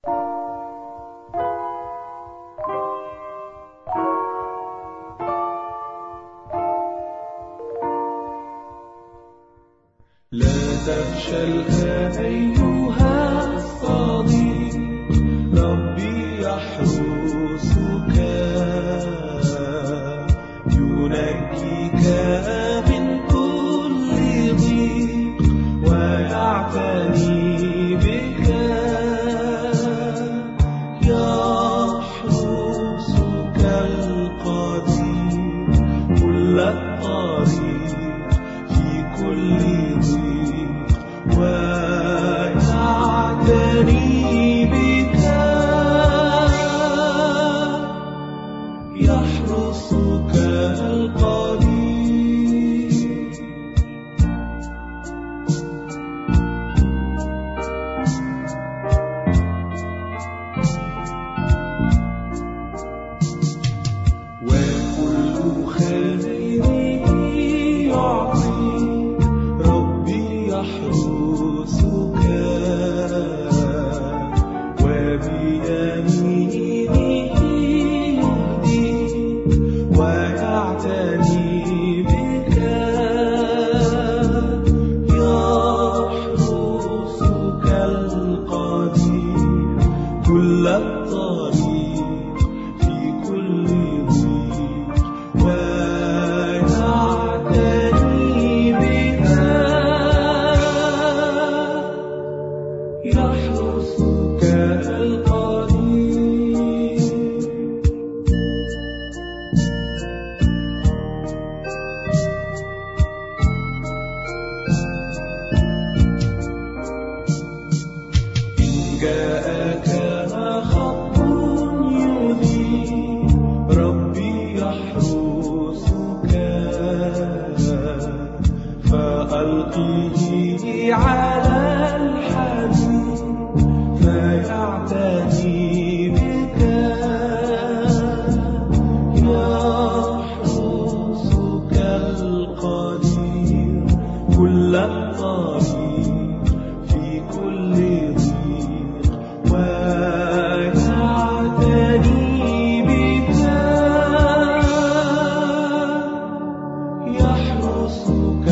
لا تفشل أيها الصديق، ربي يحرسك ينجيك من كل ضيق ويعتني بك، يحرسك القدير كل الطريق في كل ضيق ويعتني بك، يحرسك القدير. وكل خير يعطي ربي يحرسك، وبيمينه يهديك ويعتني بك، يحرسك القدير كل الطريق في كل ضيق ويعتني بك، يحرسك القدير. إن جاءك خط يذيب ربي يحرسك، فألقيه على الحبيب فيعتني بك، يحرسك القدير كل الطريق في كل ضيق ويعتني بك، يحرسك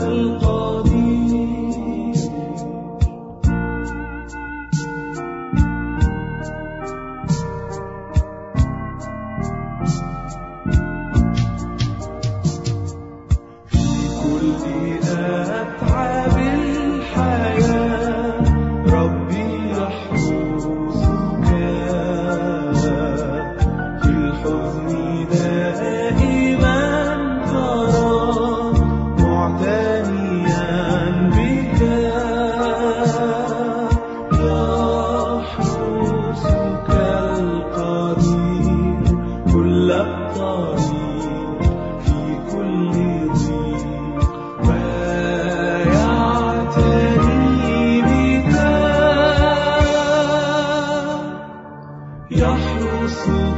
القدير. في كل أتعاب الحياة ربي يحرسك، في الحزن دائما ترى معتنيا بك، يحرسك القدير كل الطريق في كل ضيق ويعتني بك، يحرسك